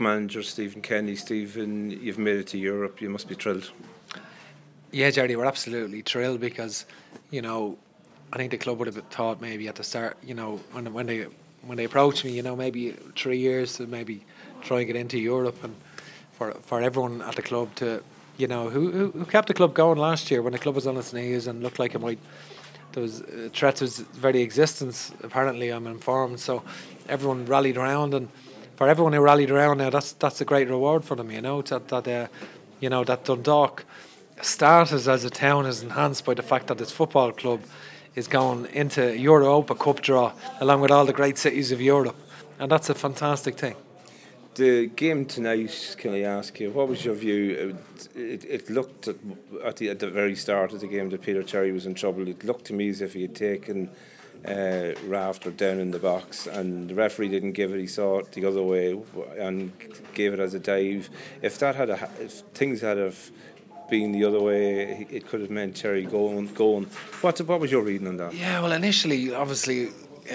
Manager Stephen Kenny. Stephen, you've made it to Europe. You must be thrilled. Yeah, Jerry, we're absolutely thrilled because, I think the club would have thought maybe at the start, when they approached me, maybe 3 years to maybe try and get into Europe, and for everyone at the club to, who kept the club going last year when the club was on its knees and looked like it might. There was threats to its very existence. Apparently, I'm informed. So everyone rallied around, and for everyone who rallied around now, that's a great reward for them. That Dundalk status as a town is enhanced by the fact that its football club is going into Europa Cup draw along with all the great cities of Europe, and that's a fantastic thing. The game tonight, can I ask you, what was your view? It looked at the very start of the game that Peter Cherry was in trouble. It looked to me as if he had taken Rafter down in the box, and the referee didn't give it. He saw it the other way and gave it as a dive. If things had have been the other way, it could have meant Cherry going. What was your reading on that? Yeah, well, initially, obviously,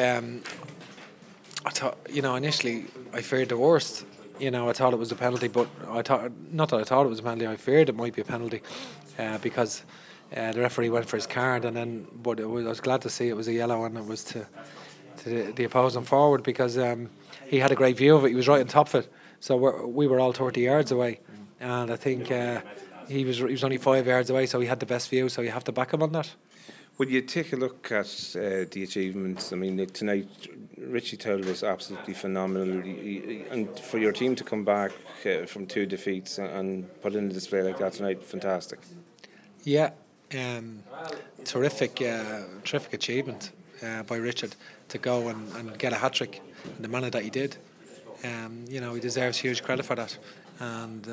I thought, initially I feared the worst. I thought it was a penalty, but I thought it was a penalty. I feared it might be a penalty because the referee went for his card, but I was glad to see it was a yellow, and it was to the opposing forward because he had a great view of it. He was right on top of it, so we were all 30 yards away, and I think he was only 5 yards away, so he had the best view. So you have to back him on that. Would you take a look at the achievements? I mean, tonight, Richie Towell was absolutely phenomenal. And for your team to come back from 2 defeats and put in a display like that tonight, fantastic. Yeah, terrific achievement by Richard to go and get a hat-trick in the manner that he did. He deserves huge credit for that. And,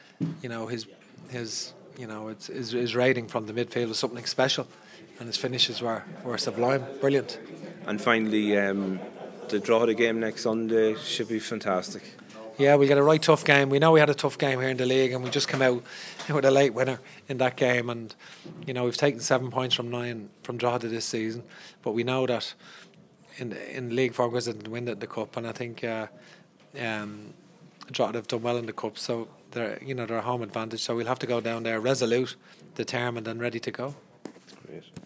his rating from the midfield was something special. And his finishes were sublime, brilliant. And finally, the draw of the game next Sunday should be fantastic. Yeah, we get a right tough game. We know we had a tough game here in the league, and we just came out with a late winner in that game. And we've taken 7 points from 9 from Drogheda this season, but we know that in league Fergus didn't win the cup, and I think Drogheda have done well in the cup, so they're a home advantage. So we'll have to go down there resolute, determined, and ready to go. Great.